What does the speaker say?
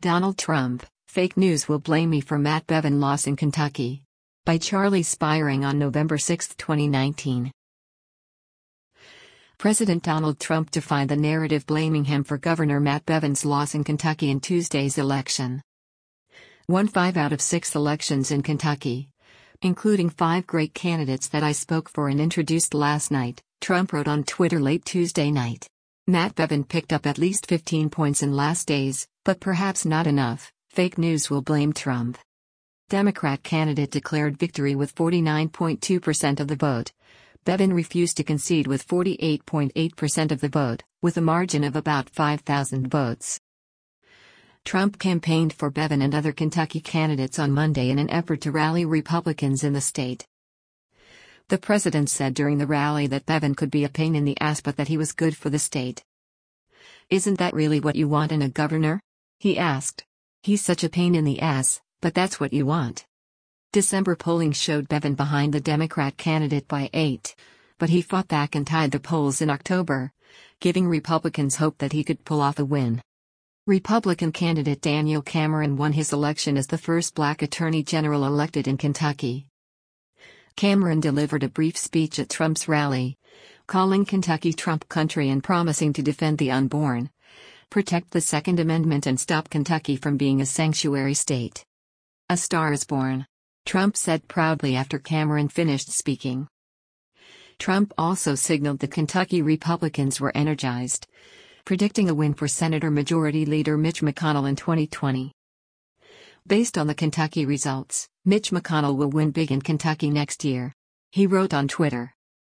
Donald Trump, fake news will blame me for Matt Bevin loss in Kentucky. By Charlie Spiring on November 6, 2019. President Donald Trump defied the narrative blaming him for Governor Matt Bevin's loss in Kentucky in Tuesday's election. Won 5 out of 6 elections in Kentucky, including 5 great candidates that I spoke for and introduced last night, Trump wrote on Twitter late Tuesday night. Matt Bevin picked up at least 15 points in last days, but perhaps not enough. Fake news will blame Trump. Democrat candidate declared victory with 49.2% of the vote. Bevin refused to concede with 48.8% of the vote, with a margin of about 5,000 votes. Trump campaigned for Bevin and other Kentucky candidates on Monday in an effort to rally Republicans in the state. The president said during the rally that Bevin could be a pain in the ass but that he was good for the state. "Isn't that really what you want in a governor?" he asked. "He's such a pain in the ass, but that's what you want." December polling showed Bevin behind the Democrat candidate by 8, but he fought back and tied the polls in October, giving Republicans hope that he could pull off a win. Republican candidate Daniel Cameron won his election as the first black attorney general elected in Kentucky. Cameron delivered a brief speech at Trump's rally, calling Kentucky Trump country and promising to defend the unborn, protect the Second Amendment and stop Kentucky from being a sanctuary state. "A star is born," Trump said proudly after Cameron finished speaking. Trump also signaled that Kentucky Republicans were energized, predicting a win for Senator Majority Leader Mitch McConnell in 2020. Based on the Kentucky results, Mitch McConnell will win big in Kentucky next year, he wrote on Twitter.